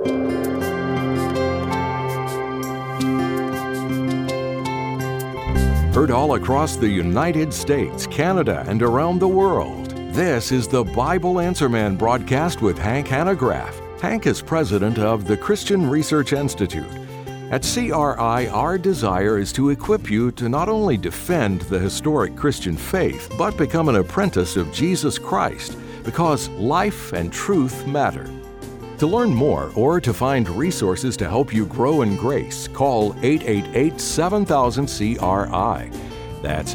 Heard all across the United States, Canada, and around the world. This is the Bible Answer Man broadcast with Hank Hanegraaff. Hank is president of the Christian Research Institute. At CRI, our desire is to equip you to not only defend the historic Christian faith, but become an apprentice of Jesus Christ, because life and truth matter. To learn more or to find resources to help you grow in grace, call 888-7000-CRI. That's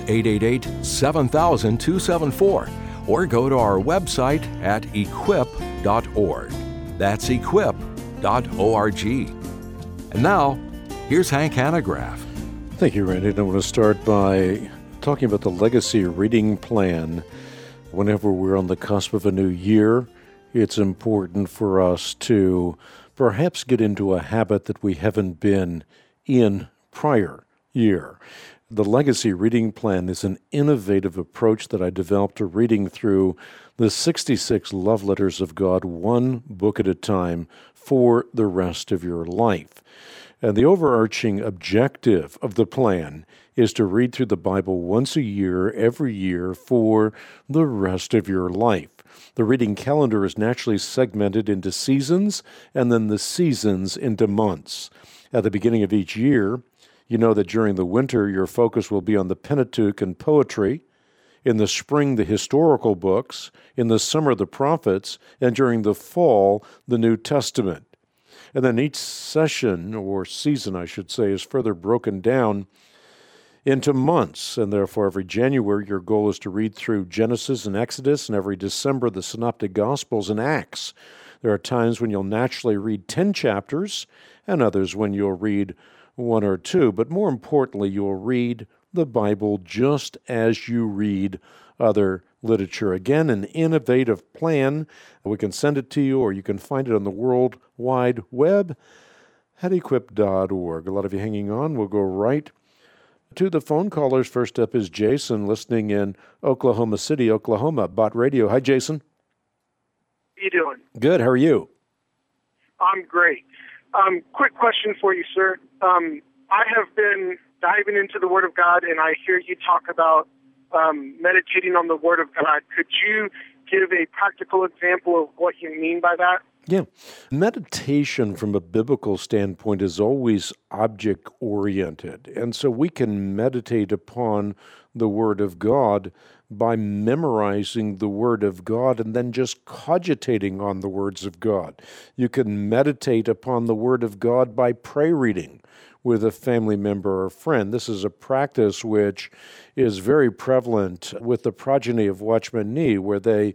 888-7000-274. Or go to our website at equip.org. That's equip.org. And now, here's Hank Hanegraaff. Thank you, Randy. And I want to start by talking about the Legacy Reading Plan. Whenever we're on the cusp of a new year, it's important for us to perhaps get into a habit that we haven't been in prior year. The Legacy Reading Plan is an innovative approach that I developed to reading through the 66 love letters of God, one book at a time, for the rest of your life. And the overarching objective of the plan is to read through the Bible once a year, every year, for the rest of your life. The reading calendar is naturally segmented into seasons, and then the seasons into months. At the beginning of each year, you know that during the winter, your focus will be on the Pentateuch and poetry. In the spring, the historical books. In the summer, the prophets. And during the fall, the New Testament. And then each session, or season, I should say, is further broken down into months, and therefore every January your goal is to read through Genesis and Exodus, and every December the Synoptic Gospels and Acts. There are times when you'll naturally read 10 chapters, and others when you'll read 1 or 2, but more importantly, you'll read the Bible just as you read other literature. Again, an innovative plan. We can send it to you, or you can find it on the World Wide Web at equip.org. A lot of you hanging on. We'll go right to the phone callers. First up is Jason, listening in Oklahoma City, Oklahoma, Bot Radio. Hi, Jason. How you doing? Good. How are you? I'm great. Quick question for you, sir. I have been diving into the Word of God, and I hear you talk about meditating on the Word of God. Could you give a practical example of what you mean by that? Yeah. Meditation from a biblical standpoint is always object-oriented. And so we can meditate upon the Word of God by memorizing the Word of God and then just cogitating on the words of God. You can meditate upon the Word of God by prayer reading with a family member or friend. This is a practice which is very prevalent with the progeny of Watchman Nee, where they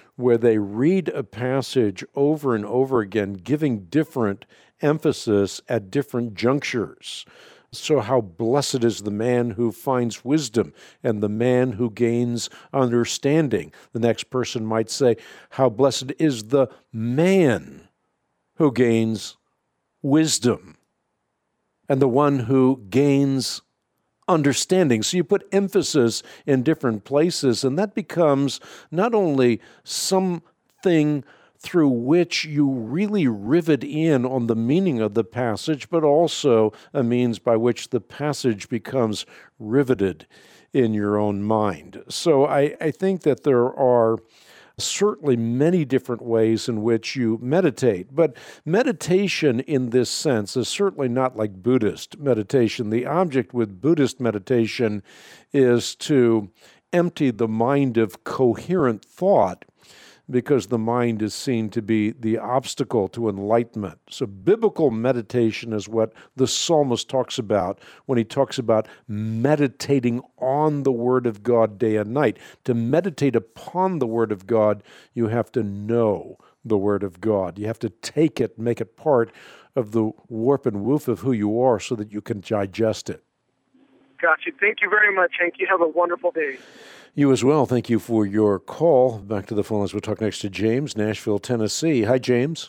read a passage over and over again, giving different emphasis at different junctures. So how blessed is the man who finds wisdom and the man who gains understanding. The next person might say, how blessed is the man who gains wisdom and the one who gains understanding. So you put emphasis in different places, and that becomes not only something through which you really rivet in on the meaning of the passage, but also a means by which the passage becomes riveted in your own mind. So I think that there are certainly many different ways in which you meditate, but meditation in this sense is certainly not like Buddhist meditation. The object with Buddhist meditation is to empty the mind of coherent thought, because the mind is seen to be the obstacle to enlightenment. So biblical meditation is what the psalmist talks about when he talks about meditating on the Word of God day and night. To meditate upon the Word of God, you have to know the Word of God. You have to take it, make it part of the warp and woof of who you are so that you can digest it. Gotcha. Thank you very much, Hank. You have a wonderful day. You as well. Thank you for your call. Back to the phone as we'll talk next to James, Nashville, Tennessee. Hi, James.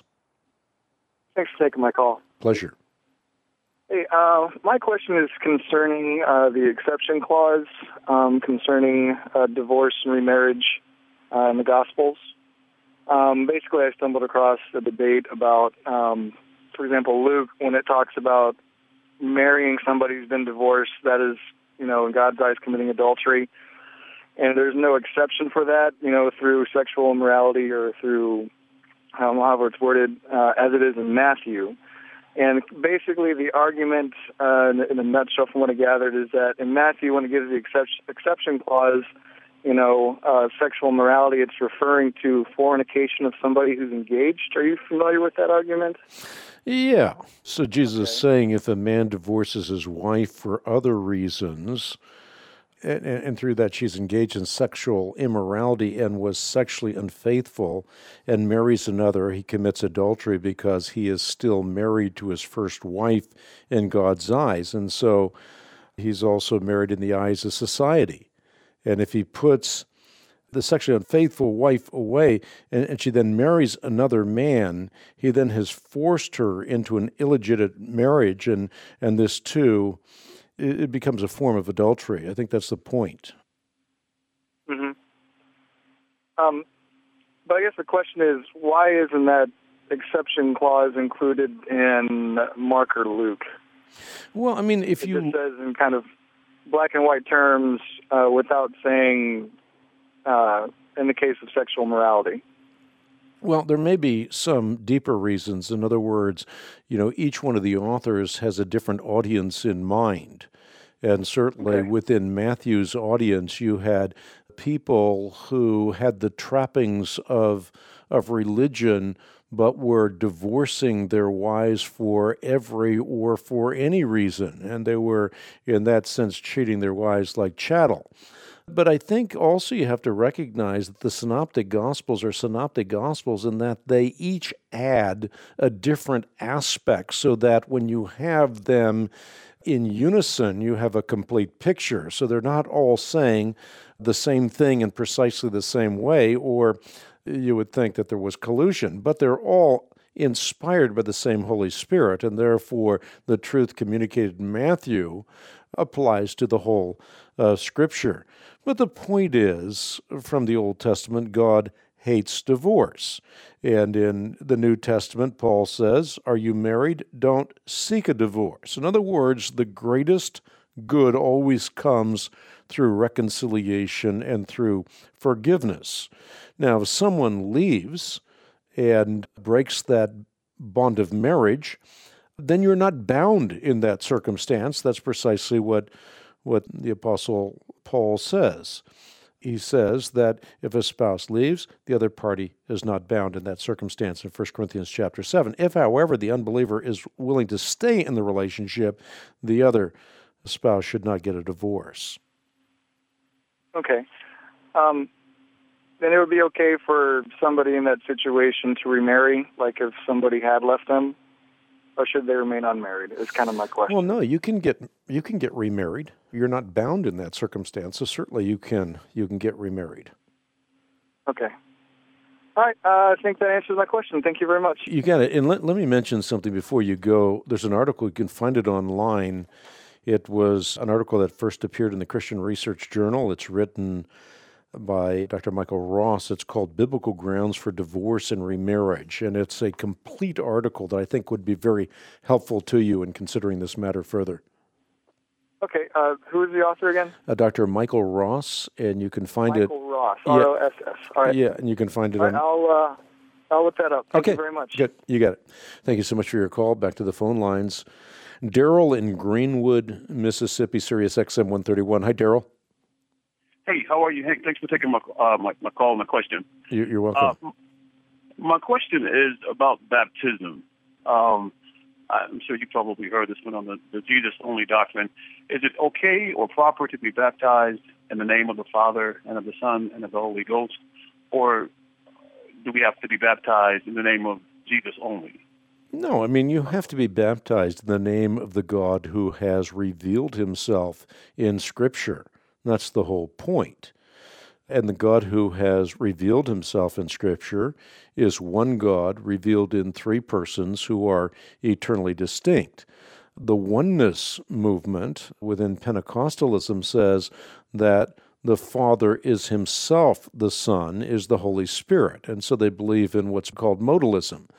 Thanks for taking my call. Pleasure. Hey, my question is concerning the exception clause concerning divorce and remarriage in the Gospels. Basically, I stumbled across a debate about for example, Luke, when it talks about marrying somebody who's been divorced, that is, in God's eyes, committing adultery. And there's no exception for that, through sexual immorality or through, however it's worded, as it is in Matthew. And basically the argument, in a nutshell from what I gathered, is that in Matthew, when it gives the exception clause, sexual morality, it's referring to fornication of somebody who's engaged. Are you familiar with that argument? Yeah. So Jesus is saying if a man divorces his wife for other reasons, and through that she's engaged in sexual immorality and was sexually unfaithful and marries another, he commits adultery because he is still married to his first wife in God's eyes. And so he's also married in the eyes of society. And if he puts the sexually unfaithful wife away and she then marries another man, he then has forced her into an illegitimate marriage, and this too, it becomes a form of adultery. I think that's the point. Mm-hmm. But I guess the question is, why isn't that exception clause included in Mark or Luke? Well, I mean, if it you... just says in kind of black and white terms without saying in the case of sexual morality. Well, there may be some deeper reasons. In other words, each one of the authors has a different audience in mind. And certainly within Matthew's audience, you had people who had the trappings of religion, but were divorcing their wives for every or for any reason. And they were, in that sense, treating their wives like chattel. But I think also you have to recognize that the Synoptic Gospels are Synoptic Gospels in that they each add a different aspect so that when you have them in unison, you have a complete picture. So they're not all saying the same thing in precisely the same way, or you would think that there was collusion, but they're all inspired by the same Holy Spirit, and therefore the truth communicated in Matthew applies to the whole Scripture. But the point is, from the Old Testament, God hates divorce. And in the New Testament, Paul says, are you married? Don't seek a divorce. In other words, the greatest good always comes through reconciliation and through forgiveness. Now, if someone leaves and breaks that bond of marriage, then you're not bound in that circumstance. That's precisely what the Apostle Paul says. He says that if a spouse leaves, the other party is not bound in that circumstance in 1 Corinthians chapter 7. If, however, the unbeliever is willing to stay in the relationship, the other spouse should not get a divorce. Okay. Then it would be okay for somebody in that situation to remarry, like if somebody had left them, or should they remain unmarried? Is kind of my question. Well, no, you can get remarried. You're not bound in that circumstance, so certainly you can get remarried. Okay. All right. I think that answers my question. Thank you very much. You got it. And let me mention something before you go. There's an article, you can find it online. It was an article that first appeared in the Christian Research Journal. It's written by Dr. Michael Ross. It's called Biblical Grounds for Divorce and Remarriage, and it's a complete article that I think would be very helpful to you in considering this matter further. Okay. Who is the author again? Dr. Michael Ross, and you can find Michael Ross, R-O-S-S. All right. Yeah, and you can find it on... I'll look that up. Thank you very much. Good. You got it. Thank you so much for your call. Back to the phone lines. Daryl in Greenwood, Mississippi, Sirius XM 131. Hi, Daryl. Hey, how are you, Hank? Thanks for taking my call and my question. You're welcome. My question is about baptism. I'm sure you probably heard this one on the Jesus-only doctrine. Is it okay or proper to be baptized in the name of the Father and of the Son and of the Holy Ghost, or do we have to be baptized in the name of Jesus only? No, I mean, you have to be baptized in the name of the God who has revealed himself in Scripture. That's the whole point. And the God who has revealed himself in Scripture is one God revealed in three persons who are eternally distinct. The oneness movement within Pentecostalism says that the Father is himself the Son, is the Holy Spirit. And so they believe in what's called modalism.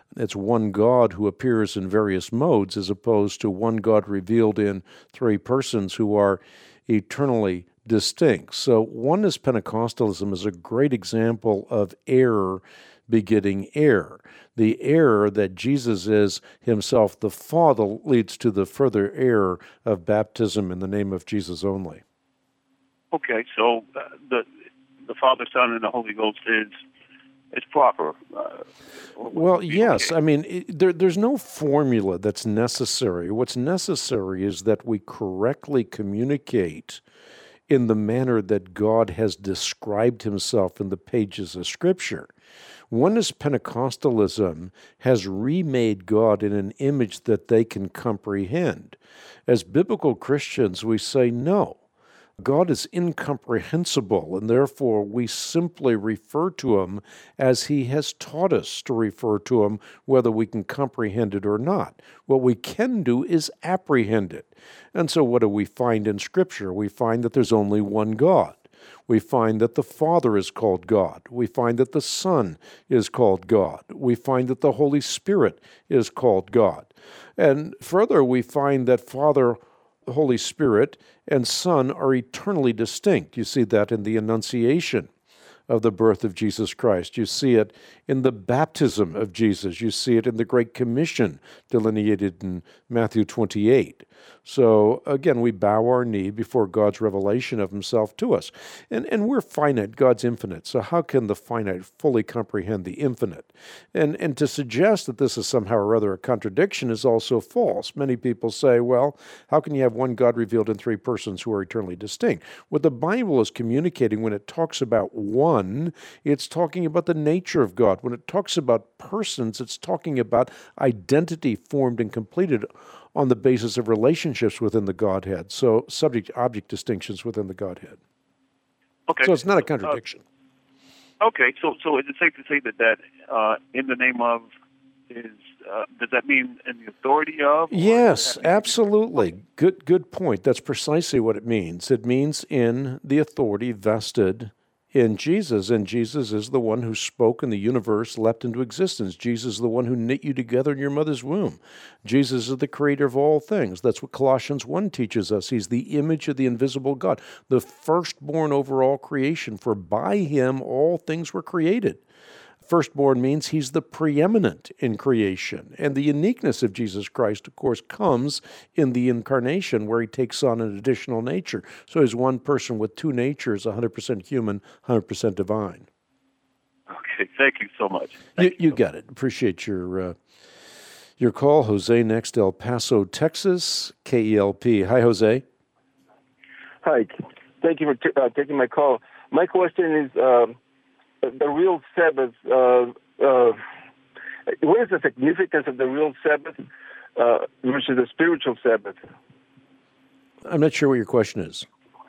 It's one God who appears in various modes as opposed to one God revealed in three persons who are eternally distinct. So oneness Pentecostalism is a great example of error begetting error. The error that Jesus is himself the Father leads to the further error of baptism in the name of Jesus only. Okay, so the Father, Son, and the Holy Ghost is proper. Well, yes. I mean, there's no formula that's necessary. What's necessary is that we correctly communicate in the manner that God has described himself in the pages of Scripture. Oneness Pentecostalism has remade God in an image that they can comprehend. As biblical Christians, we say no. God is incomprehensible, and therefore we simply refer to him as he has taught us to refer to him, whether we can comprehend it or not. What we can do is apprehend it. And so what do we find in Scripture? We find that there's only one God. We find that the Father is called God. We find that the Son is called God. We find that the Holy Spirit is called God. And further, we find that Father, Holy Spirit, and Son are eternally distinct. You see that in the Annunciation of the birth of Jesus Christ. You see it in the baptism of Jesus. You see it in the Great Commission delineated in Matthew 28. So again, we bow our knee before God's revelation of himself to us. And we're finite, God's infinite. So how can the finite fully comprehend the infinite? And to suggest that this is somehow or other a contradiction is also false. Many people say, well, how can you have one God revealed in three persons who are eternally distinct? What the Bible is communicating when it talks about one, it's talking about the nature of God. When it talks about persons, it's talking about identity formed and completed on the basis of relationships within the Godhead. So subject-object distinctions within the Godhead. Okay. So it's not a contradiction. Okay, so is it safe to say that in the name of is, does that mean in the authority of? Yes, absolutely. Good point. That's precisely what it means. It means in the authority vested in Jesus, and Jesus is the one who spoke and the universe leapt into existence. Jesus is the one who knit you together in your mother's womb. Jesus is the creator of all things. That's what Colossians 1 teaches us. He's the image of the invisible God, the firstborn over all creation, for by him all things were created. Firstborn means he's the preeminent in creation. And the uniqueness of Jesus Christ, of course, comes in the incarnation where he takes on an additional nature. So he's one person with two natures, 100% human, 100% divine. Okay, thank you so much. You got it. Appreciate your call. Jose next, El Paso, Texas, KELP. Hi, Jose. Hi. Thank you for taking my call. My question is, the real Sabbath, what is the significance of the real Sabbath versus the spiritual Sabbath? I'm not sure what your question is.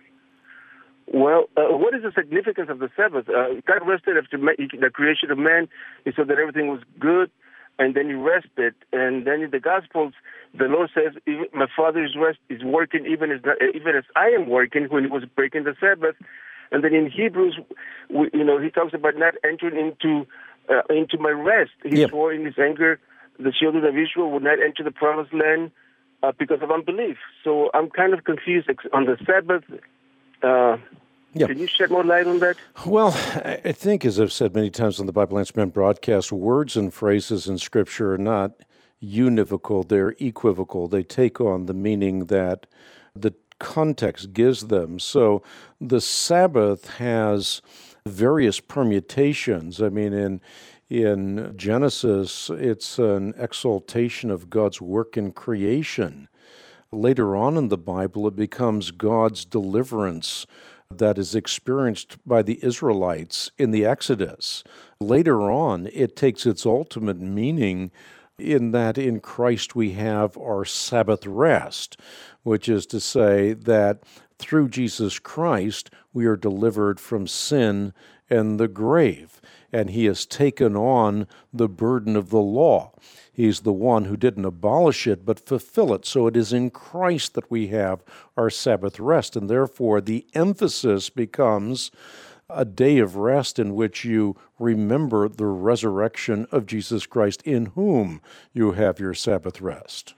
Well, what is the significance of the Sabbath? God rested after the creation of man, he saw that everything was good, and then he rested. And then in the Gospels, the Lord says, my Father is working even as I am working, when he was breaking the Sabbath. And then in Hebrews, he talks about not entering into my rest. He swore in his anger the children of Israel would not enter the promised land because of unbelief. So I'm kind of confused on the Sabbath. Can you shed more light on that? Well, I think, as I've said many times on the Bible Answer Man broadcast, words and phrases in Scripture are not univocal, they're equivocal. They take on the meaning that the context gives them. So the Sabbath has various permutations. I mean, in Genesis, it's an exaltation of God's work in creation. Later on in the Bible, it becomes God's deliverance that is experienced by the Israelites in the Exodus. Later on, it takes its ultimate meaning in that in Christ we have our Sabbath rest, which is to say that through Jesus Christ we are delivered from sin and the grave, and he has taken on the burden of the law. He's the one who didn't abolish it, but fulfill it. So it is in Christ that we have our Sabbath rest, and therefore the emphasis becomes a day of rest in which you remember the resurrection of Jesus Christ, in whom you have your Sabbath rest.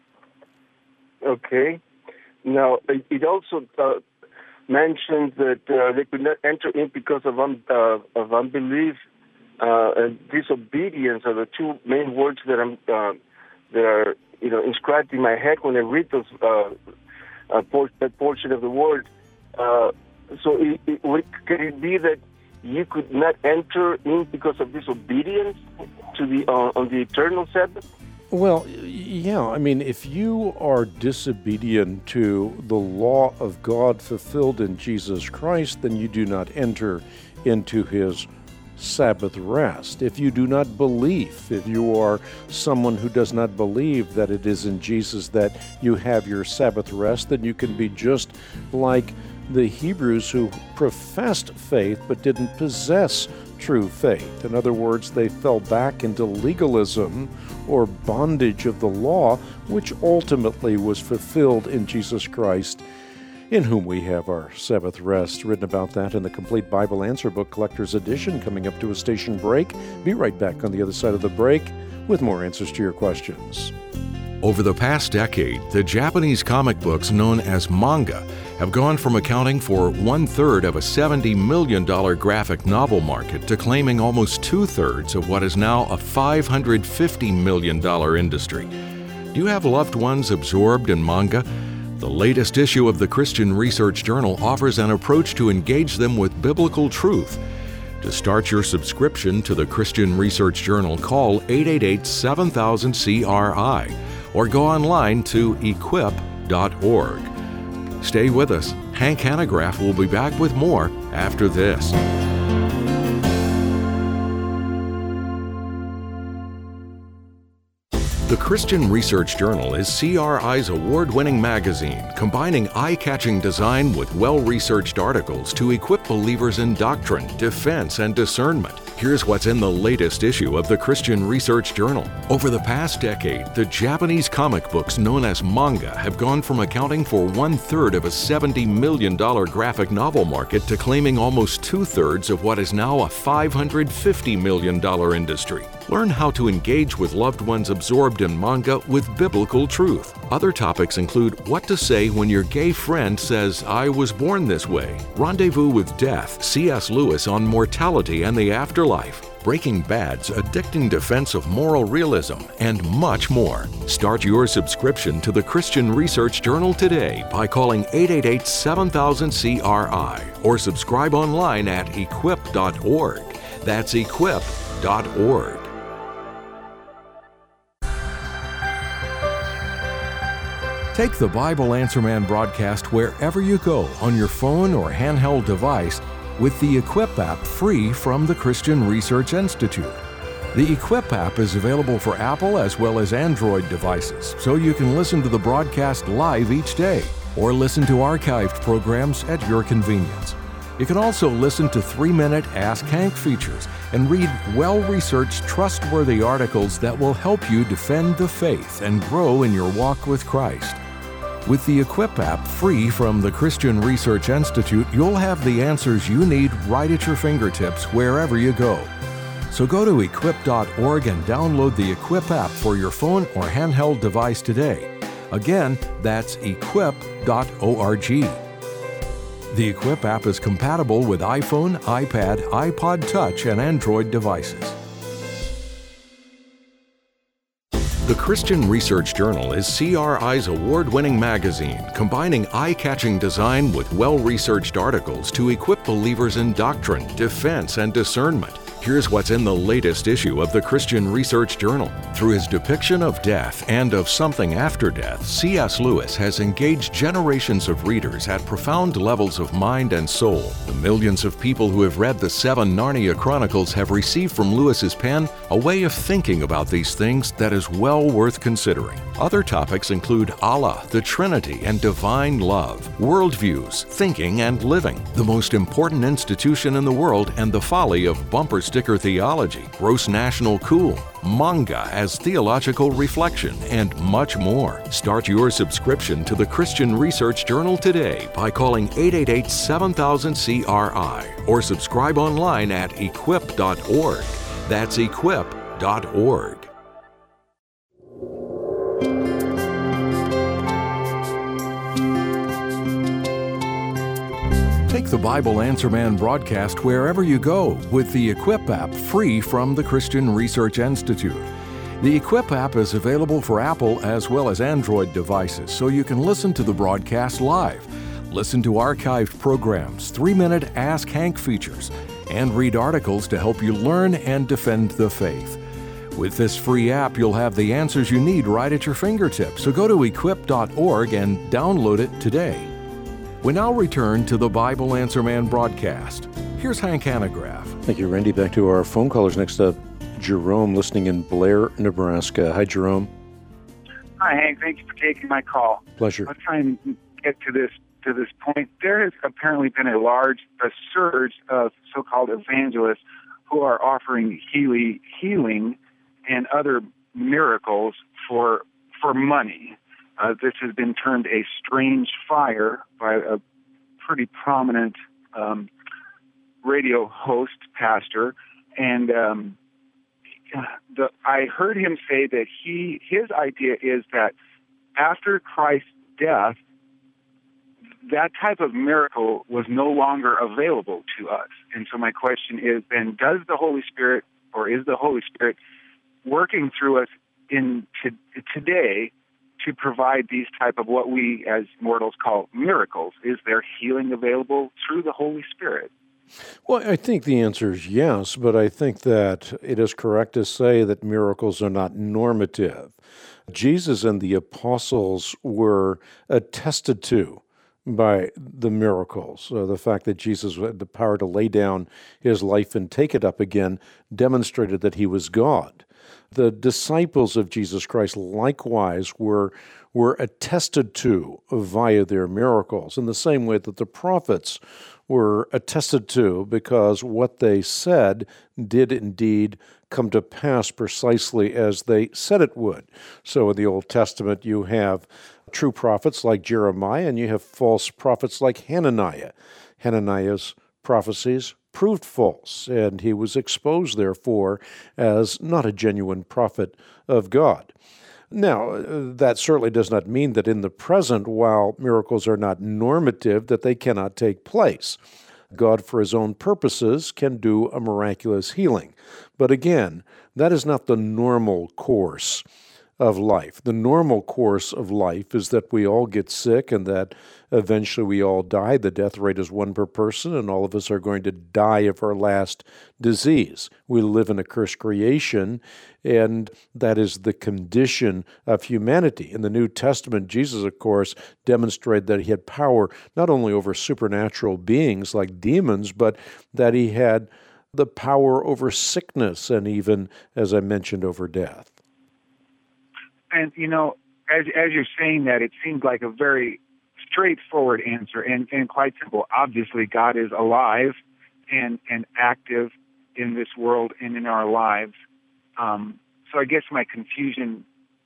Okay. Now, it also mentions that they could not enter in because of unbelief and disobedience are the two main words that are inscribed in my head when I read those that portion of the word. So can it be that you could not enter in because of disobedience to the on the eternal Sabbath? Well, yeah. I mean, if you are disobedient to the law of God fulfilled in Jesus Christ, then you do not enter into His Sabbath rest. If you do not believe, if you are someone who does not believe that it is in Jesus that you have your Sabbath rest, then you can be just like the Hebrews who professed faith but didn't possess true faith. In other words, they fell back into legalism or bondage of the law, which ultimately was fulfilled in Jesus Christ, in whom we have our Sabbath rest. Written about that in the Complete Bible Answer Book Collector's Edition, coming up to a station break. Be right back on the other side of the break with more answers to your questions. Over the past decade, the Japanese comic books known as manga have gone from accounting for 1/3 of a $70 million graphic novel market to claiming almost 2/3 of what is now a $550 million industry. Do you have loved ones absorbed in manga? The latest issue of the Christian Research Journal offers an approach to engage them with biblical truth. To start your subscription to the Christian Research Journal, call 888-7000-CRI or go online to equip.org. Stay with us. Hank Hanegraaff will be back with more after this. The Christian Research Journal is CRI's award-winning magazine, combining eye-catching design with well-researched articles to equip believers in doctrine, defense, and discernment. Here's what's in the latest issue of the Christian Research Journal. Over the past decade, the Japanese comic books known as manga have gone from accounting for 1/3 of a $70 million graphic novel market to claiming almost 2/3 of what is now a $550 million industry. Learn how to engage with loved ones absorbed in manga with biblical truth. Other topics include what to say when your gay friend says, "I was born this way," Rendezvous with Death, C.S. Lewis on mortality and the afterlife, Breaking Bad's addicting defense of moral realism, and much more. Start your subscription to the Christian Research Journal today by calling 888-7000-CRI or subscribe online at equip.org. That's equip.org. Take the Bible Answer Man broadcast wherever you go on your phone or handheld device with the Equip app, free from the Christian Research Institute. The Equip app is available for Apple as well as Android devices, so you can listen to the broadcast live each day or listen to archived programs at your convenience. You can also listen to 3-minute Ask Hank features and read well-researched, trustworthy articles that will help you defend the faith and grow in your walk with Christ. With the Equip app, free from the Christian Research Institute, you'll have the answers you need right at your fingertips wherever you go. So go to equip.org and download the Equip app for your phone or handheld device today. Again, that's equip.org. The Equip app is compatible with iPhone, iPad, iPod Touch, and Android devices. The Christian Research Journal is CRI's award-winning magazine, combining eye-catching design with well-researched articles to equip believers in doctrine, defense, and discernment. Here's what's in the latest issue of the Christian Research Journal. Through his depiction of death and of something after death, C.S. Lewis has engaged generations of readers at profound levels of mind and soul. The millions of people who have read the 7 Narnia Chronicles have received from Lewis's pen a way of thinking about these things that is well worth considering. Other topics include Allah, the Trinity, and divine love, worldviews, thinking, and living, the most important institution in the world, and the folly of bumper bumper-sticker theology, gross national cool, manga as theological reflection, and much more. Start your subscription to the Christian Research Journal today by calling 888-7000-CRI or subscribe online at equip.org. That's equip.org. Take the Bible Answer Man broadcast wherever you go with the Equip app, free from the Christian Research Institute. The Equip app is available for Apple as well as Android devices, so you can listen to the broadcast live, listen to archived programs, 3-minute Ask Hank features, and read articles to help you learn and defend the faith. With this free app, you'll have the answers you need right at your fingertips, so go to equip.org and download it today. We now return to the Bible Answer Man broadcast. Here's Hank Hanegraaff. Thank you, Randy. Back to our phone callers. Next up, Jerome, listening in Blair, Nebraska. Hi, Jerome. Hi, Hank. Thank you for taking my call. Pleasure. I'll try and get to this point. There has apparently been a surge of so-called evangelists who are offering healing and other miracles for money. This has been termed a strange fire by a pretty prominent radio host, pastor, and I heard him say that his idea is that after Christ's death, that type of miracle was no longer available to us. And so my question is then, is the Holy Spirit working through us today to provide these type of what we as mortals call miracles? Is there healing available through the Holy Spirit? Well, I think the answer is yes, but I think that it is correct to say that miracles are not normative. Jesus and the apostles were attested to by the miracles. The fact that Jesus had the power to lay down his life and take it up again demonstrated that he was God. The disciples of Jesus Christ likewise were attested to via their miracles, in the same way that the prophets were attested to because what they said did indeed come to pass precisely as they said it would. So in the Old Testament, you have true prophets like Jeremiah, and you have false prophets like Hananiah. Hananiah's prophecies proved false, and he was exposed, therefore, as not a genuine prophet of God. Now, that certainly does not mean that in the present, while miracles are not normative, that they cannot take place. God, for his own purposes, can do a miraculous healing. But again, that is not the normal course of life. The normal course of life is that we all get sick and that eventually we all die. The death rate is 1 per person, and all of us are going to die of our last disease. We live in a cursed creation, and that is the condition of humanity. In the New Testament, Jesus, of course, demonstrated that he had power not only over supernatural beings like demons, but that he had the power over sickness and even, as I mentioned, over death. And, as you're saying that, it seems like a very straightforward answer and quite simple. Obviously, God is alive and active in this world and in our lives. So I guess my confusion,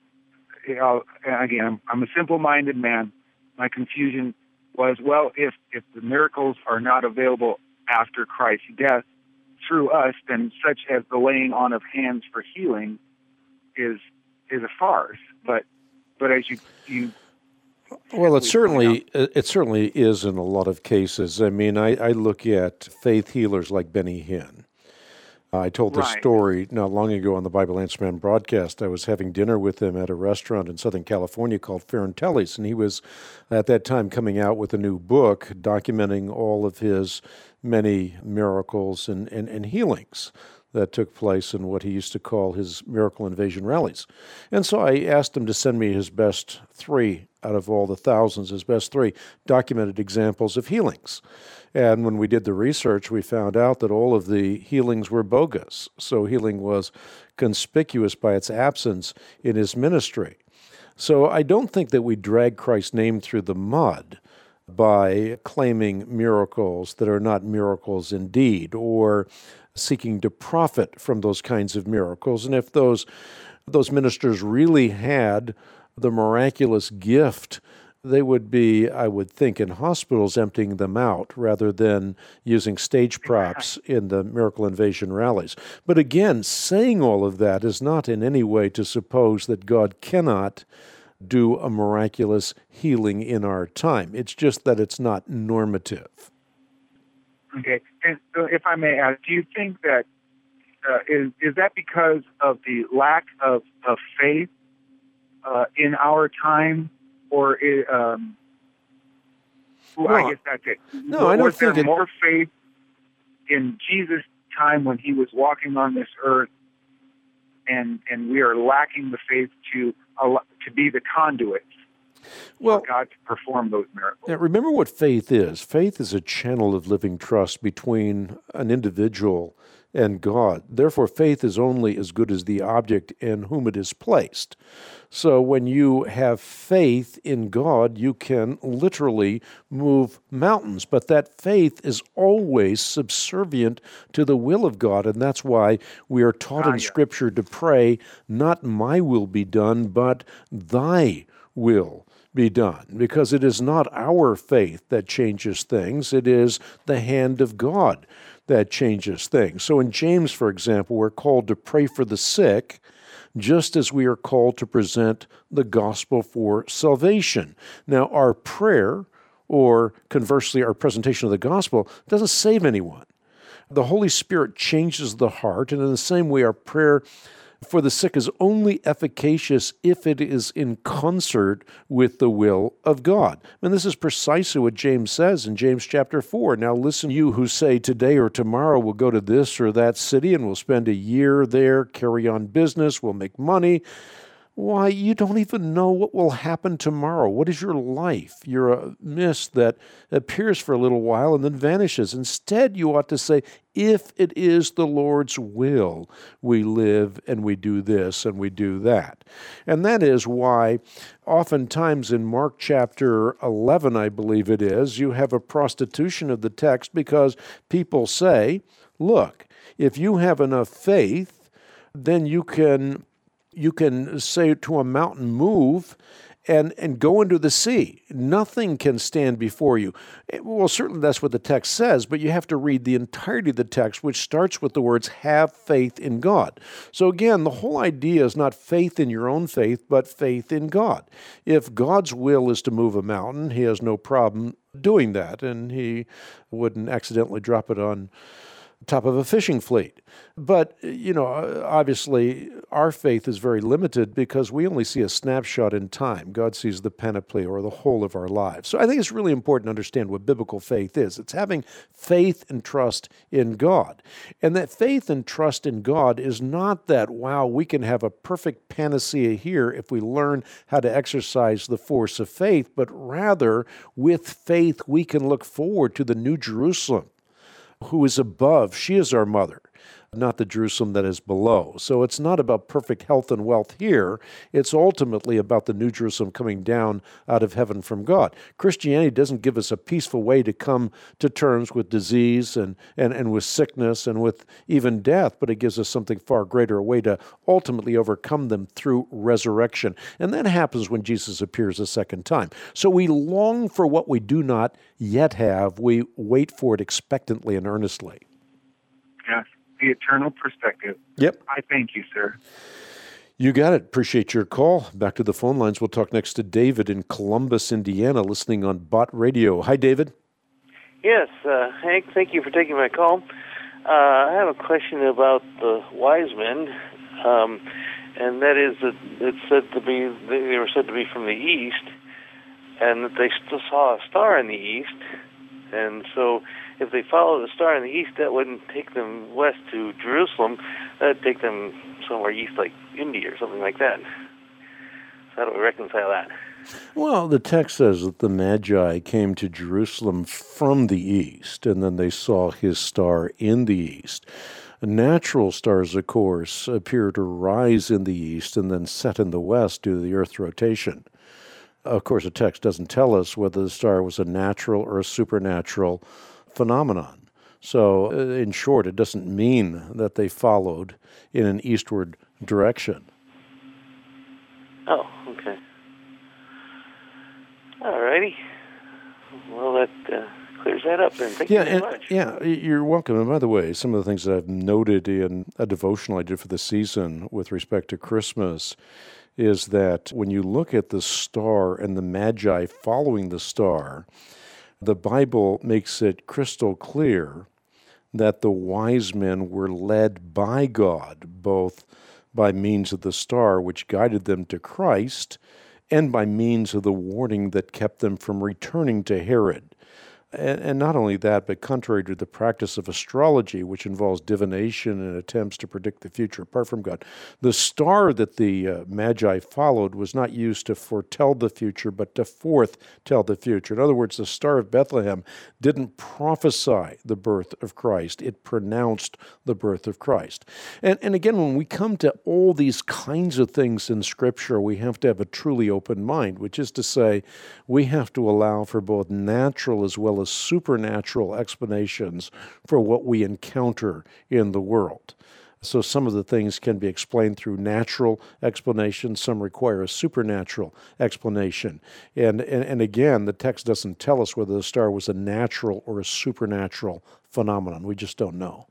again, I'm a simple-minded man. My confusion was, well, if the miracles are not available after Christ's death through us, then such as the laying on of hands for healing is a farce, but as you well, it certainly is in a lot of cases. I mean, I look at faith healers like Benny Hinn. I told this story not long ago on the Bible Answer Man broadcast. I was having dinner with him at a restaurant in Southern California called Ferrantelli's, and he was at that time coming out with a new book documenting all of his many miracles and healings that took place in what he used to call his miracle invasion rallies. And so I asked him to send me his best 3 out of all the thousands, his best 3 documented examples of healings. And when we did the research, we found out that all of the healings were bogus. So healing was conspicuous by its absence in his ministry. So I don't think that we drag Christ's name through the mud by claiming miracles that are not miracles indeed, or seeking to profit from those kinds of miracles. And if those ministers really had the miraculous gift, they would be, I would think, in hospitals emptying them out rather than using stage props in the miracle invasion rallies. But again, saying all of that is not in any way to suppose that God cannot do a miraculous healing in our time. It's just that it's not normative. Okay. And so if I may ask, do you think that is that because of the lack of faith in our time? Or I guess that's it. No, I don't was think there more faith in Jesus' time when he was walking on this earth, and we are lacking the faith to be the conduits for God to perform those miracles. Now remember what faith is. Faith is a channel of living trust between an individual and God. Therefore, faith is only as good as the object in whom it is placed. So when you have faith in God, you can literally move mountains. But that faith is always subservient to the will of God. And that's why we are taught in Scripture to pray, not my will be done, but thy will be done. Because it is not our faith that changes things. It is the hand of God that changes things. So in James, for example, we're called to pray for the sick, just as we are called to present the gospel for salvation. Now, our prayer, or conversely, our presentation of the gospel, doesn't save anyone. The Holy Spirit changes the heart, and in the same way, our prayer for the sick is only efficacious if it is in concert with the will of God. And this is precisely what James says in James chapter 4. Now listen, you who say today or tomorrow we'll go to this or that city and we'll spend a year there, carry on business, we'll make money. Why, you don't even know what will happen tomorrow. What is your life? You're a mist that appears for a little while and then vanishes. Instead, you ought to say, if it is the Lord's will, we live and we do this and we do that. And that is why oftentimes in Mark chapter 11, I believe it is, you have a prostitution of the text because people say, look, if you have enough faith, then you can say to a mountain, move, and go into the sea. Nothing can stand before you. Well, certainly that's what the text says, but you have to read the entirety of the text, which starts with the words, have faith in God. So again, the whole idea is not faith in your own faith, but faith in God. If God's will is to move a mountain, he has no problem doing that, and he wouldn't accidentally drop it on top of a fishing fleet. But, obviously our faith is very limited because we only see a snapshot in time. God sees the panoply or the whole of our lives. So I think it's really important to understand what biblical faith is. It's having faith and trust in God. And that faith and trust in God is not that, wow, we can have a perfect panacea here if we learn how to exercise the force of faith, but rather with faith we can look forward to the New Jerusalem, who is above. She is our mother, not the Jerusalem that is below. So it's not about perfect health and wealth here. It's ultimately about the New Jerusalem coming down out of heaven from God. Christianity doesn't give us a peaceful way to come to terms with disease and with sickness and with even death, but it gives us something far greater, a way to ultimately overcome them through resurrection. And that happens when Jesus appears a second time. So we long for what we do not yet have. We wait for it expectantly and earnestly. Yes. The eternal perspective. Yep. I thank you, sir. You got it. Appreciate your call. Back to the phone lines. We'll talk next to David in Columbus, Indiana, listening on Bott Radio. Hi, David. Yes, Hank, thank you for taking my call. I have a question about the wise men, and that is that they were said to be from the east, and that they still saw a star in the east, and so if they followed the star in the east, that wouldn't take them west to Jerusalem. That would take them somewhere east, like India or something like that. So how do we reconcile that? Well, the text says that the Magi came to Jerusalem from the east, and then they saw his star in the east. Natural stars, of course, appear to rise in the east and then set in the west due to the Earth's rotation. Of course, the text doesn't tell us whether the star was a natural or a supernatural phenomenon. So, in short, it doesn't mean that they followed in an eastward direction. Oh, okay. All righty. Well, that clears that up then. Thank you very much. Yeah, you're welcome. And by the way, some of the things that I've noted in a devotional I did for the season with respect to Christmas is that when you look at the star and the Magi following the star, the Bible makes it crystal clear that the wise men were led by God, both by means of the star which guided them to Christ and by means of the warning that kept them from returning to Herod. And not only that, but contrary to the practice of astrology, which involves divination and attempts to predict the future apart from God, the star that the Magi followed was not used to foretell the future, but to foretell the future. In other words, the Star of Bethlehem didn't prophesy the birth of Christ. It pronounced the birth of Christ. And again, when we come to all these kinds of things in Scripture, we have to have a truly open mind, which is to say, we have to allow for both natural as well as supernatural explanations for what we encounter in the world. So some of the things can be explained through natural explanation. Some require a supernatural explanation. And again, the text doesn't tell us whether the star was a natural or a supernatural phenomenon. We just don't know.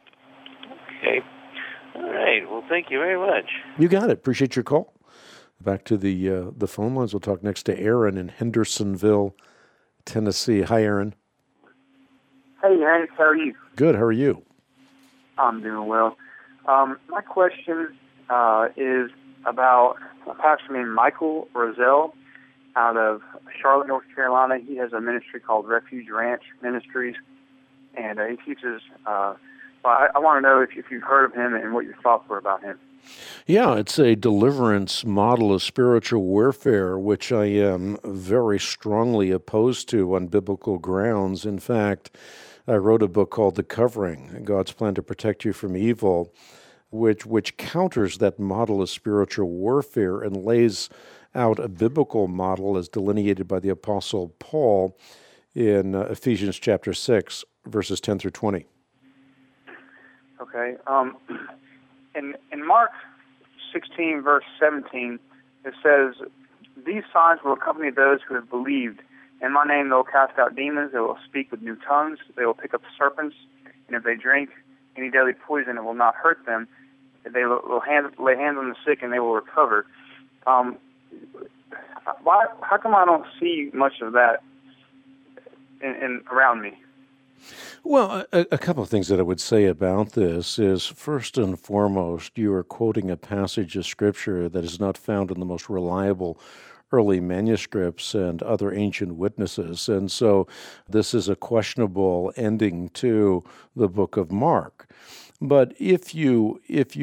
Okay. All right. Well, thank you very much. You got it. Appreciate your call. Back to the phone lines. We'll talk next to Aaron in Hendersonville, Tennessee. Hi, Aaron. Hey, Hank. How are you? Good. How are you? I'm doing well. My question is about a pastor named Michael Rozelle out of Charlotte, North Carolina. He has a ministry called Refuge Ranch Ministries, and he teaches. I want to know if you've heard of him and what your thoughts were about him. Yeah, it's a deliverance model of spiritual warfare, which I am very strongly opposed to on biblical grounds. In fact, I wrote a book called The Covering, God's Plan to Protect You from Evil, which counters that model of spiritual warfare and lays out a biblical model as delineated by the Apostle Paul in Ephesians chapter 6, verses 10 through 20. Okay. In Mark 16, verse 17, it says, "These signs will accompany those who have believed. In my name they will cast out demons, they will speak with new tongues, they will pick up serpents, and if they drink any deadly poison, it will not hurt them. They will lay hands on the sick, and they will recover." How come I don't see much of that in around me? Well, a couple of things that I would say about this is, first and foremost, you are quoting a passage of Scripture that is not found in the most reliable early manuscripts and other ancient witnesses. And so this is a questionable ending to the book of Mark. But if you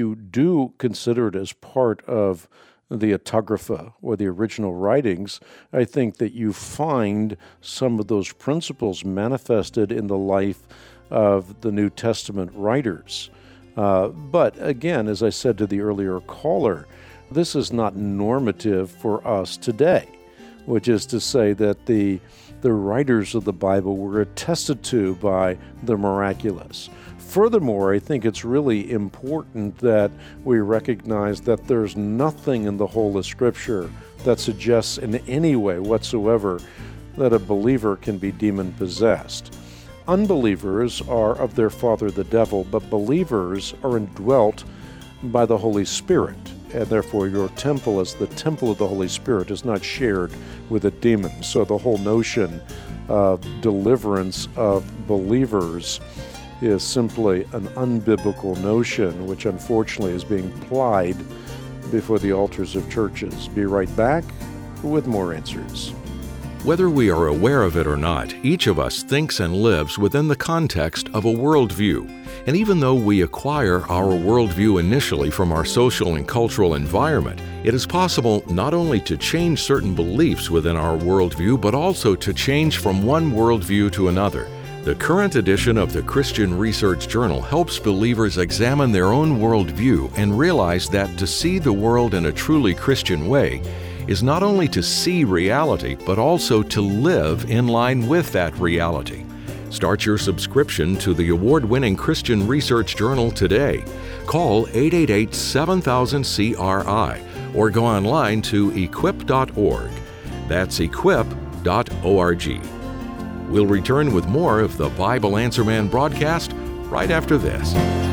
do consider it as part of the Autographa or the original writings, I think that you find some of those principles manifested in the life of the New Testament writers. But again, as I said to the earlier caller, this is not normative for us today, which is to say that the writers of the Bible were attested to by the miraculous. Furthermore, I think it's really important that we recognize that there's nothing in the whole of Scripture that suggests in any way whatsoever that a believer can be demon-possessed. Unbelievers are of their father the devil, but believers are indwelt by the Holy Spirit, and therefore your temple as the temple of the Holy Spirit is not shared with a demon. So the whole notion of deliverance of believers is simply an unbiblical notion, which unfortunately is being plied before the altars of churches. Be right back with more answers. Whether we are aware of it or not, each of us thinks and lives within the context of a worldview. And even though we acquire our worldview initially from our social and cultural environment, it is possible not only to change certain beliefs within our worldview, but also to change from one worldview to another. The current edition of the Christian Research Journal helps believers examine their own worldview and realize that to see the world in a truly Christian way is not only to see reality, but also to live in line with that reality. Start your subscription to the award-winning Christian Research Journal today. Call 888-7000-CRI or go online to equip.org. That's equip.org. We'll return with more of the Bible Answer Man broadcast right after this.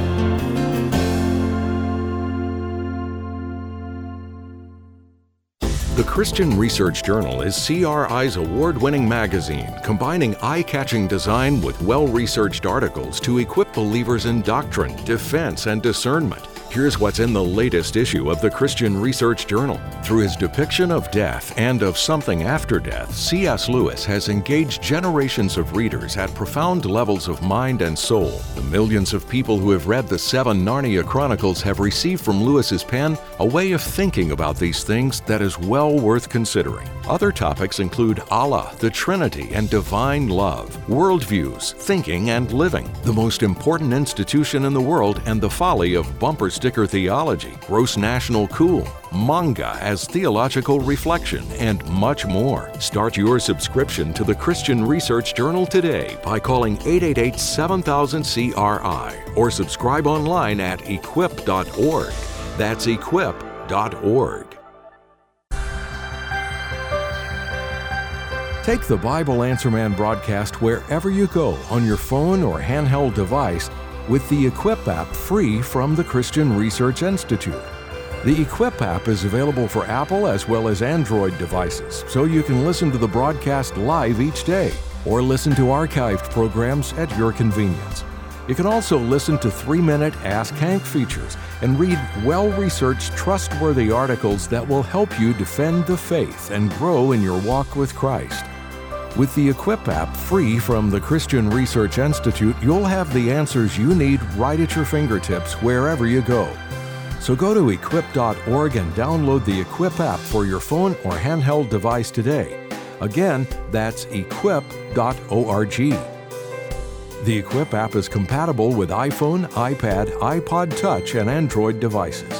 The Christian Research Journal is CRI's award-winning magazine, combining eye-catching design with well-researched articles to equip believers in doctrine, defense, and discernment. Here's what's in the latest issue of the Christian Research Journal. Through his depiction of death and of something after death, C.S. Lewis has engaged generations of readers at profound levels of mind and soul. The millions of people who have read the 7 Narnia Chronicles have received from Lewis's pen a way of thinking about these things that is well worth considering. Other topics include Allah, the Trinity, and divine love, worldviews, thinking and living, the most important institution in the world, and the folly of bumper sticker theology, gross national cool, manga as theological reflection, and much more. Start your subscription to the Christian Research Journal today by calling 888-7000-CRI or subscribe online at equip.org. That's equip.org. Take the Bible Answer Man broadcast wherever you go on your phone or handheld device with the Equip app free from the Christian Research Institute. The Equip app is available for Apple as well as Android devices, so you can listen to the broadcast live each day or listen to archived programs at your convenience. You can also listen to 3-minute Ask Hank features and read well-researched, trustworthy articles that will help you defend the faith and grow in your walk with Christ. With the Equip app free from the Christian Research Institute, you'll have the answers you need right at your fingertips wherever you go. So go to equip.org and download the Equip app for your phone or handheld device today. Again, that's equip.org. The Equip app is compatible with iPhone, iPad, iPod Touch, and Android devices.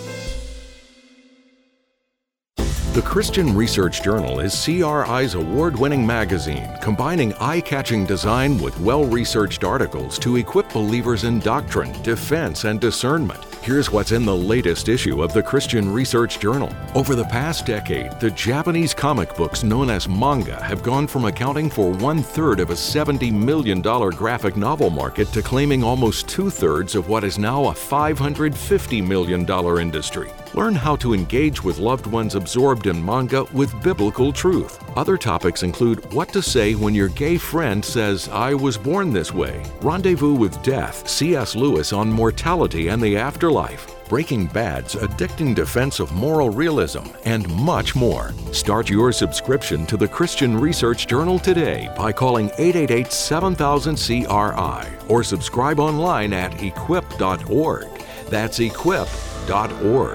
The Christian Research Journal is CRI's award-winning magazine, combining eye-catching design with well-researched articles to equip believers in doctrine, defense, and discernment. Here's what's in the latest issue of the Christian Research Journal. Over the past decade, the Japanese comic books known as manga have gone from accounting for 1/3 of a $70 million graphic novel market to claiming almost 2/3 of what is now a $550 million industry. Learn how to engage with loved ones absorbed in manga with biblical truth. Other topics include what to say when your gay friend says, "I was born this way," Rendezvous with Death, C.S. Lewis on mortality and the afterlife, Breaking Bad's addicting defense of moral realism, and much more. Start your subscription to the Christian Research Journal today by calling 888-7000-CRI or subscribe online at equip.org. That's equip.org.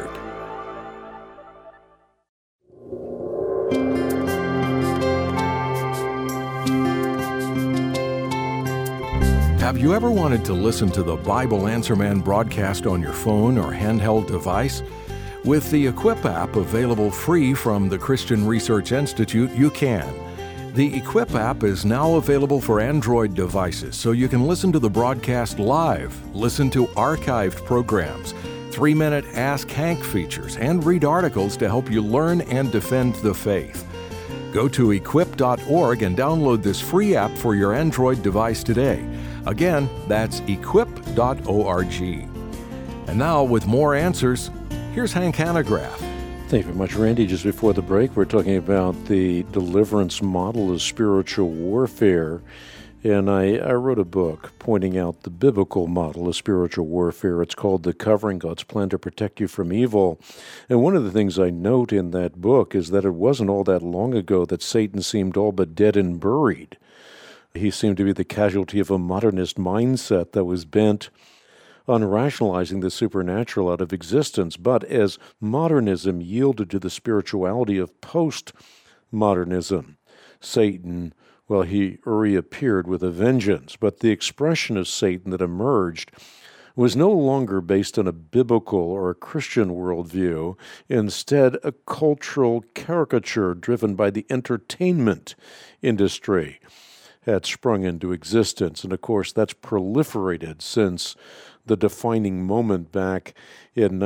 Have you ever wanted to listen to the Bible Answer Man broadcast on your phone or handheld device? With the Equip app available free from the Christian Research Institute, you can. The Equip app is now available for Android devices, so you can listen to the broadcast live, listen to archived programs, 3-minute Ask Hank features, and read articles to help you learn and defend the faith. Go to equip.org and download this free app for your Android device today. Again, that's equip.org. And now, with more answers, here's Hank Hanegraaff. Thank you very much, Randy. Just before the break, we're talking about the deliverance model of spiritual warfare. And I wrote a book pointing out the biblical model of spiritual warfare. It's called The Covering, God's Plan to Protect You from Evil. And one of the things I note in that book is that it wasn't all that long ago that Satan seemed all but dead and buried. He seemed to be the casualty of a modernist mindset that was bent on rationalizing the supernatural out of existence. But as modernism yielded to the spirituality of postmodernism, Satan, well, he reappeared with a vengeance. But the expression of Satan that emerged was no longer based on a biblical or a Christian worldview, instead a cultural caricature driven by the entertainment industry. had sprung into existence. And of course, that's proliferated since the defining moment back in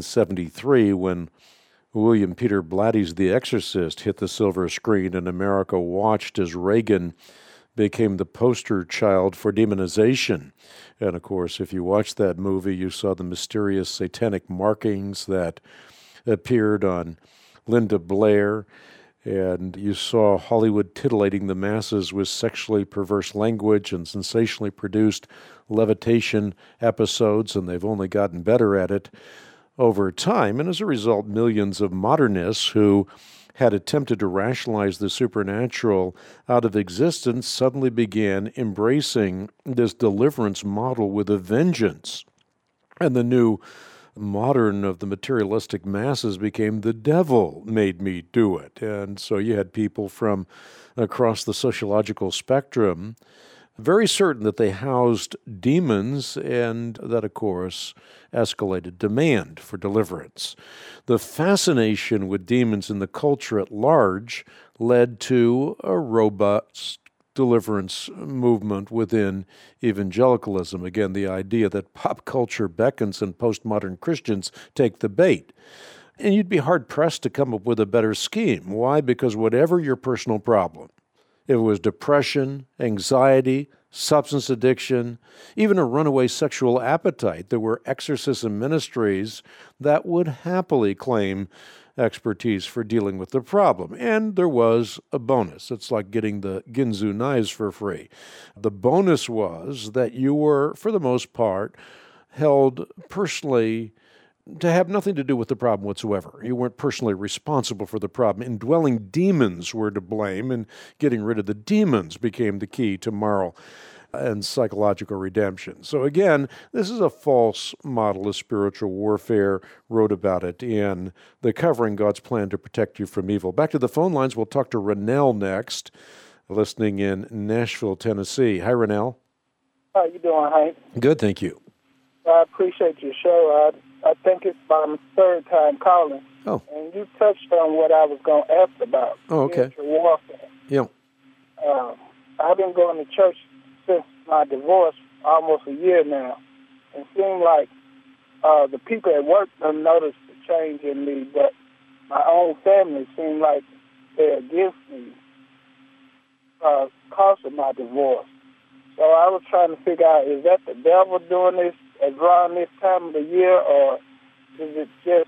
1973 when William Peter Blatty's The Exorcist hit the silver screen and America watched as Reagan became the poster child for demonization. And of course, if you watched that movie, you saw the mysterious satanic markings that appeared on Linda Blair, and you saw Hollywood titillating the masses with sexually perverse language and sensationally produced levitation episodes, and they've only gotten better at it over time. And as a result, millions of modernists who had attempted to rationalize the supernatural out of existence suddenly began embracing this deliverance model with a vengeance. And the new modern of the materialistic masses became the devil made me do it. And so you had people from across the sociological spectrum very certain that they housed demons, and that, of course, escalated demand for deliverance. The fascination with demons in the culture at large led to a robust deliverance movement within evangelicalism. Again, the idea that pop culture beckons and postmodern Christians take the bait. And you'd be hard-pressed to come up with a better scheme. Why? Because whatever your personal problem, if it was depression, anxiety, substance addiction, even a runaway sexual appetite, there were exorcism ministries that would happily claim expertise for dealing with the problem. And there was a bonus. It's like getting the Ginsu knives for free. The bonus was that you were, for the most part, held personally to have nothing to do with the problem whatsoever. You weren't personally responsible for the problem. Indwelling demons were to blame, and getting rid of the demons became the key to moral and psychological redemption. So again, this is a false model of spiritual warfare. Wrote about it in The Covering, God's Plan to Protect You from Evil. Back to the phone lines. We'll talk to Rennell next, listening in Nashville, Tennessee. Hi, Rennell. How you doing, Hank? Good, thank you. I appreciate your show. I think it's my third time calling. Oh. And you touched on what I was going to ask about. Oh, okay. Spiritual warfare. Yeah. I've been going to church since my divorce, almost a year now. It seemed like the people at work have noticed the change in me, but my own family seemed like they're against me because of my divorce. So I was trying to figure out, is that the devil doing this around this time of the year, or is it just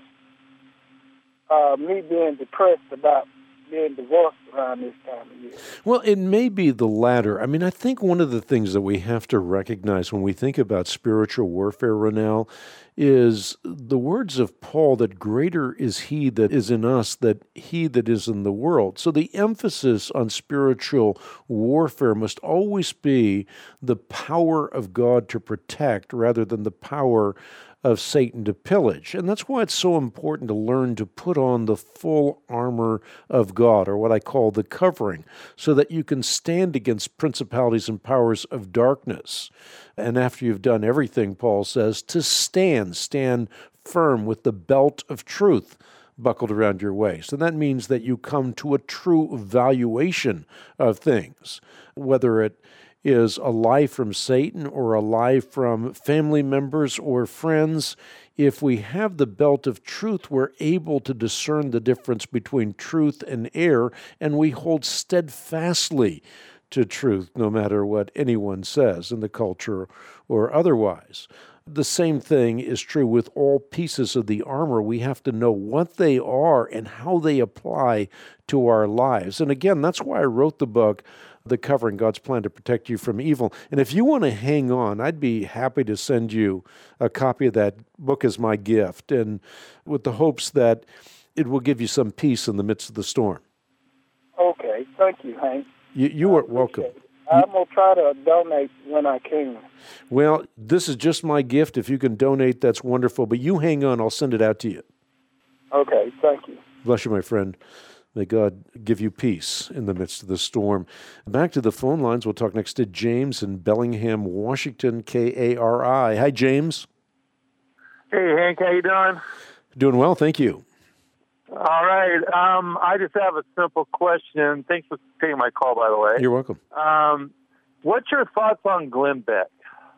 me being depressed about being divorced around this time of year? Well, it may be the latter. I mean, I think one of the things that we have to recognize when we think about spiritual warfare, Rennell, is the words of Paul that greater is he that is in us than he that is in the world. So the emphasis on spiritual warfare must always be the power of God to protect rather than the power of Satan to pillage. And that's why it's so important to learn to put on the full armor of God, or what I call the covering, so that you can stand against principalities and powers of darkness. And after you've done everything, Paul says, to stand firm with the belt of truth buckled around your waist. And that means that you come to a true evaluation of things, whether it is a lie from Satan or a lie from family members or friends. If we have the belt of truth, we're able to discern the difference between truth and error, and we hold steadfastly to truth no matter what anyone says in the culture or otherwise. The same thing is true with all pieces of the armor. We have to know what they are and how they apply to our lives. And again, that's why I wrote the book, The Covering, God's Plan to Protect You from Evil. And if you want to hang on, I'd be happy to send you a copy of that book as my gift, and with the hopes that it will give you some peace in the midst of the storm. Okay. Thank you, Hank. You are welcome. I'm going to try to donate when I can. Well, this is just my gift. If you can donate, that's wonderful. But you hang on. I'll send it out to you. Okay. Thank you. Bless you, my friend. May God give you peace in the midst of the storm. Back to the phone lines. We'll talk next to James in Bellingham, Washington, KARI. Hi, James. Hey, Hank. How you doing? Doing well, thank you. All right. I just have a simple question. Thanks for taking my call, by the way. You're welcome. What's your thoughts on Glenn Beck?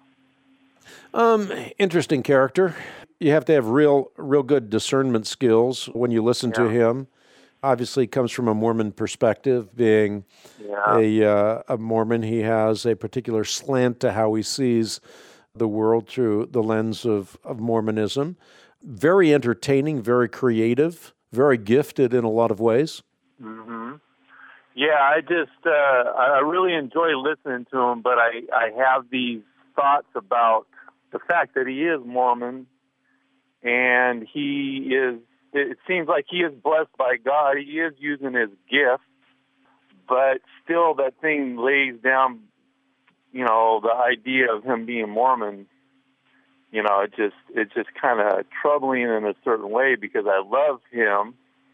Interesting character. You have to have real good discernment skills when you listen to him. Obviously, he comes from a Mormon perspective. Being a Mormon, he has a particular slant to how he sees the world through the lens of Mormonism. Very entertaining, very creative, very gifted in a lot of ways. Mm-hmm. Yeah, I really enjoy listening to him, but I have these thoughts about the fact that he is Mormon, and it seems like he is blessed by God. He is using his gift, but still that thing lays down, the idea of him being Mormon. It's just kind of troubling in a certain way because I love him,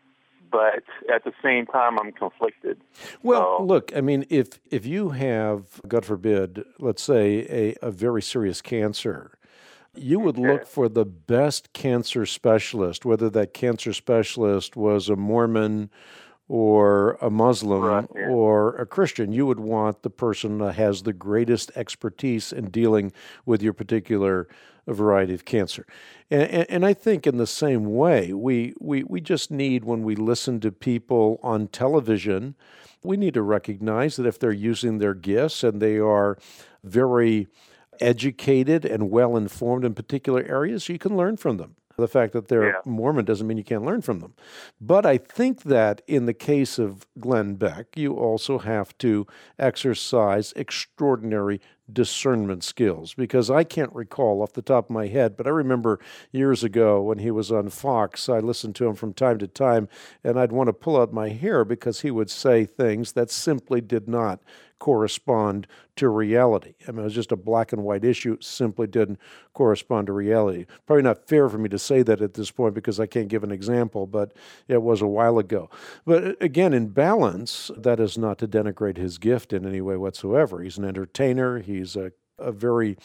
but at the same time, I'm conflicted. Well, look, I mean, if you have, God forbid, let's say a very serious cancer, you would look for the best cancer specialist, whether that cancer specialist was a Mormon or a Muslim or a Christian. You would want the person that has the greatest expertise in dealing with your particular variety of cancer. And I think in the same way, we just need, when we listen to people on television, we need to recognize that if they're using their gifts and they are very educated and well-informed in particular areas, you can learn from them. The fact that they're Mormon doesn't mean you can't learn from them. But I think that in the case of Glenn Beck, you also have to exercise extraordinary discernment skills, because I can't recall off the top of my head, but I remember years ago when he was on Fox, I listened to him from time to time, and I'd want to pull out my hair because he would say things that simply did not correspond to reality. I mean, it was just a black and white issue. It simply didn't correspond to reality. Probably not fair for me to say that at this point because I can't give an example, but it was a while ago. But again, in balance, that is not to denigrate his gift in any way whatsoever. He's an entertainer. He's a very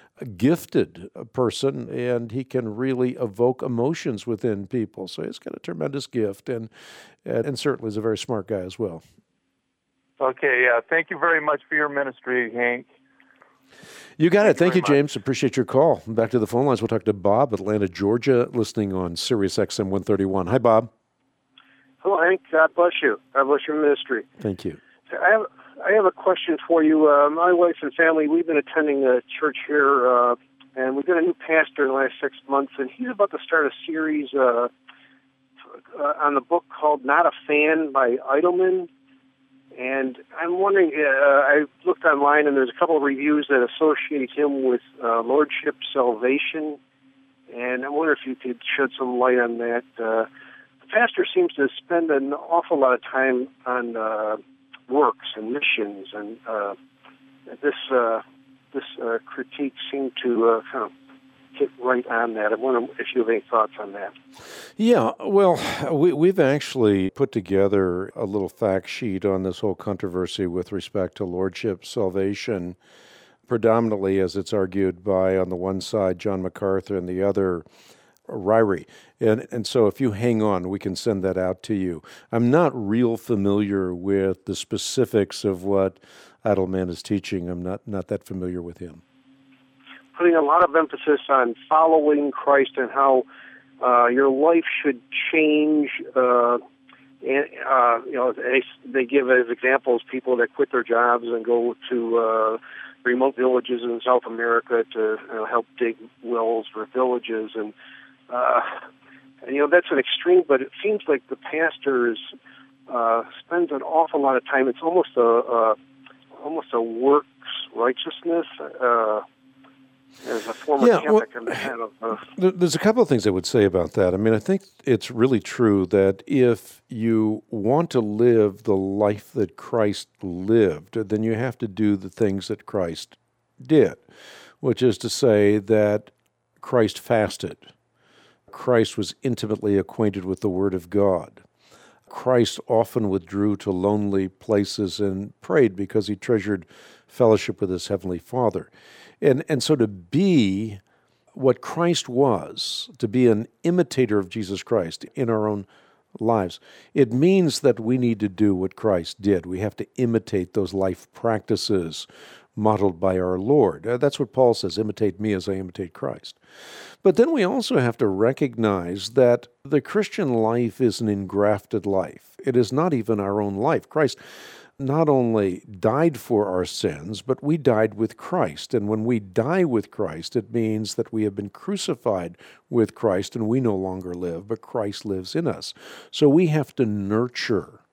gifted person, and he can really evoke emotions within people. So he's got a tremendous gift, and certainly is a very smart guy as well. Okay, thank you very much for your ministry, Hank. You got it. Thank you, James. Appreciate your call. Back to the phone lines. We'll talk to Bob, Atlanta, Georgia, listening on Sirius XM 131. Hi, Bob. Hello, Hank. God bless you. God bless your ministry. Thank you. I have a question for you. My wife and family, we've been attending a church here, and we've got a new pastor in the last 6 months, and he's about to start a series on the book called Not a Fan by Idleman. And I'm wondering, I looked online, and there's a couple of reviews that associate him with Lordship Salvation, and I wonder if you could shed some light on that. The pastor seems to spend an awful lot of time on works and missions, and this critique seemed to kind of hit right on that. I wonder if you have any thoughts on that. Yeah, well, we've actually put together a little fact sheet on this whole controversy with respect to Lordship Salvation, predominantly as it's argued by, on the one side, John MacArthur, and the other, Ryrie. And so if you hang on, we can send that out to you. I'm not real familiar with the specifics of what Idleman is teaching. I'm not that familiar with him. Putting a lot of emphasis on following Christ and how your life should change. They give as examples people that quit their jobs and go to remote villages in South America to help dig wells for villages, and that's an extreme. But it seems like the pastor spends an awful lot of time. It's almost a works righteousness. As a former Catholic, there's a couple of things I would say about that. I mean, I think it's really true that if you want to live the life that Christ lived, then you have to do the things that Christ did, which is to say that Christ fasted. Christ was intimately acquainted with the Word of God. Christ often withdrew to lonely places and prayed because he treasured fellowship with his Heavenly Father. And so to be what Christ was, to be an imitator of Jesus Christ in our own lives, it means that we need to do what Christ did. We have to imitate those life practices modeled by our Lord. That's what Paul says, imitate me as I imitate Christ. But then we also have to recognize that the Christian life is an engrafted life. It is not even our own life. Christ not only died for our sins, but we died with Christ. And when we die with Christ, it means that we have been crucified with Christ and we no longer live, but Christ lives in us. So we have to nurture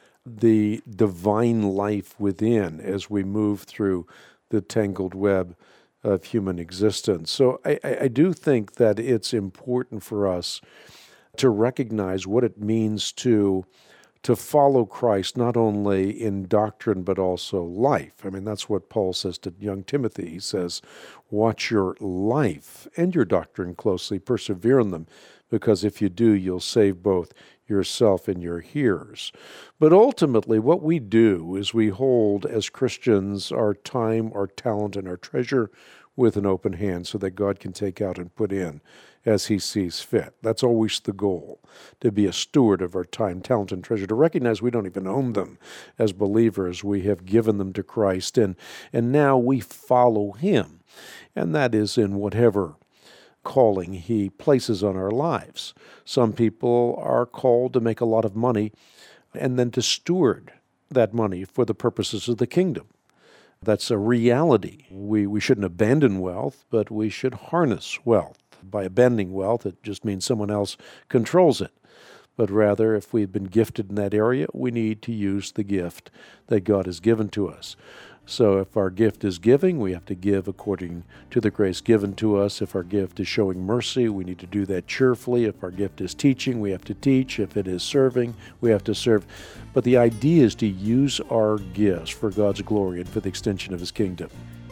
the divine life within as we move through the tangled web of human existence. So I do think that it's important for us to recognize what it means to follow Christ, not only in doctrine, but also life. I mean, that's what Paul says to young Timothy. He says, watch your life and your doctrine closely, persevere in them, because if you do, you'll save both yourself and your hearers. But ultimately, what we do is we hold, as Christians, our time, our talent, and our treasure with an open hand so that God can take out and put in as he sees fit. That's always the goal, to be a steward of our time, talent, and treasure, to recognize we don't even own them as believers. We have given them to Christ, and now we follow him, and that is in whatever calling he places on our lives. Some people are called to make a lot of money and then to steward that money for the purposes of the kingdom. That's a reality. We shouldn't abandon wealth, but we should harness wealth. By abandoning wealth, it just means someone else controls it. But rather, if we've been gifted in that area, we need to use the gift that God has given to us. So if our gift is giving, we have to give according to the grace given to us. If our gift is showing mercy, we need to do that cheerfully. If our gift is teaching, we have to teach. If it is serving, we have to serve. But the idea is to use our gifts for God's glory and for the extension of his kingdom.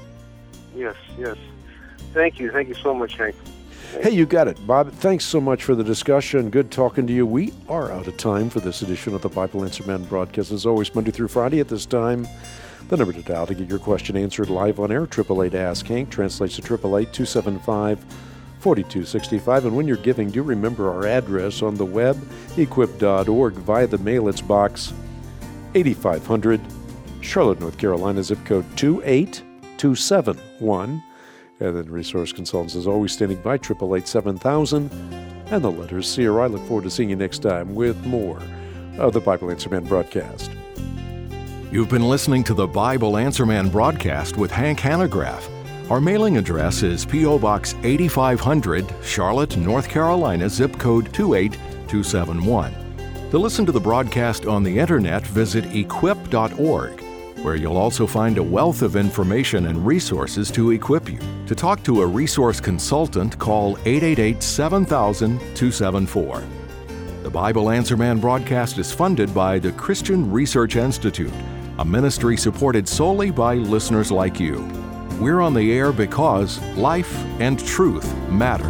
Yes. Thank you so much, Hank. Hey, you got it, Bob. Thanks so much for the discussion. Good talking to you. We are out of time for this edition of the Bible Answer Man broadcast. As always, Monday through Friday at this time. The number to dial to get your question answered live on air, 888-ASK-HANK, translates to 888-275-4265. And when you're giving, do remember our address on the web, equip.org, via the mail. It's box 8500, Charlotte, North Carolina, zip code 28271. And then Resource Consultants is always standing by, 888-7000, and the letters CRI. Look forward to seeing you next time with more of the Bible Answer Man broadcast. You've been listening to the Bible Answer Man broadcast with Hank Hanegraaff. Our mailing address is P.O. Box 8500, Charlotte, North Carolina, zip code 28271. To listen to the broadcast on the internet, visit equip.org, where you'll also find a wealth of information and resources to equip you. To talk to a resource consultant, call 888-7000-274. The Bible Answer Man broadcast is funded by the Christian Research Institute, a ministry supported solely by listeners like you. We're on the air because life and truth matter.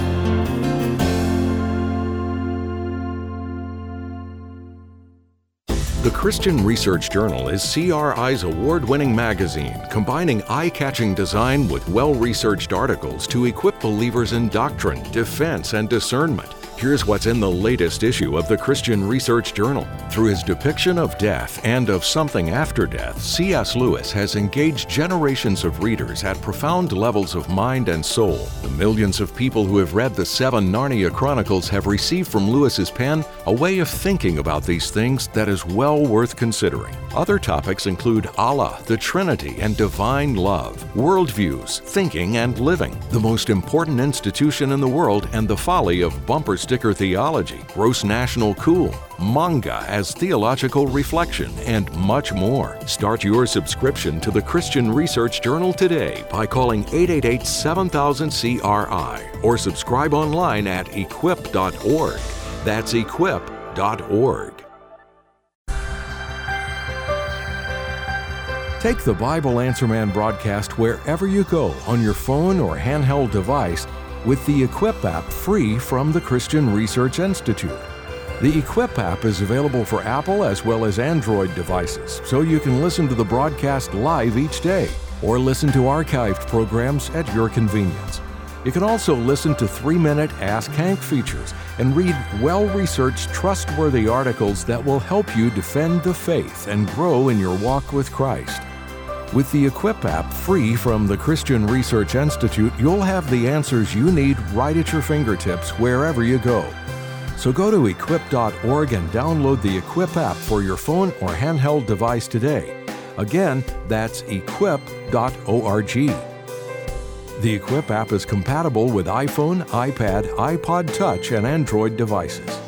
The Christian Research Journal is CRI's award-winning magazine, combining eye-catching design with well-researched articles to equip believers in doctrine, defense, and discernment. Here's what's in the latest issue of the Christian Research Journal. Through his depiction of death and of something after death, C.S. Lewis has engaged generations of readers at profound levels of mind and soul. The millions of people who have read the 7 Narnia Chronicles have received from Lewis's pen a way of thinking about these things that is well worth considering. Other topics include Allah, the Trinity, and divine love, worldviews, thinking and living, the most important institution in the world, and the folly of bumper sticker theology, gross national cool, manga as theological reflection, and much more. Start your subscription to the Christian Research Journal today by calling 888-7000-CRI or subscribe online at equip.org. That's equip.org. Take the Bible Answer Man broadcast wherever you go on your phone or handheld device with the Equip app, free from the Christian Research Institute. The Equip app is available for Apple as well as Android devices, so you can listen to the broadcast live each day or listen to archived programs at your convenience. You can also listen to 3-minute Ask Hank features and read well-researched, trustworthy articles that will help you defend the faith and grow in your walk with Christ. With the Equip app free from the Christian Research Institute, you'll have the answers you need right at your fingertips wherever you go. So go to equip.org and download the Equip app for your phone or handheld device today. Again, that's equip.org. The Equip app is compatible with iPhone, iPad, iPod Touch, and Android devices.